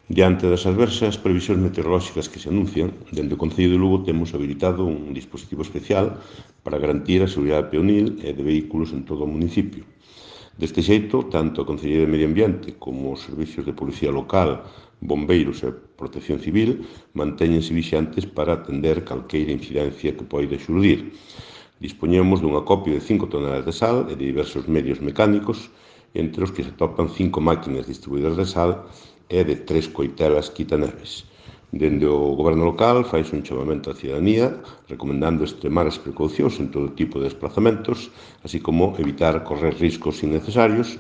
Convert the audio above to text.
Diante das adversas previsións meteorolóxicas que se anuncian, dende o Concello de Lugo temos habilitado un dispositivo especial para garantir a seguridade peonil e de vehículos en todo o municipio. Deste xeito, tanto a Concellería de Medio Ambiente como os servicios de policía local, bombeiros e protección civil mantéñense vixantes para atender calqueira incidencia que poida xurdir. Dispoñemos dun acopio de 5 toneladas de sal e de diversos medios mecánicos, entre os que se atopan 5 máquinas distribuidoras de sal e de 3 coitelas quitaneves. Dende o Goberno local faise un chamamento á cidadanía recomendando extremar as precaucións en todo tipo de desplazamentos, así como evitar correr riscos innecesarios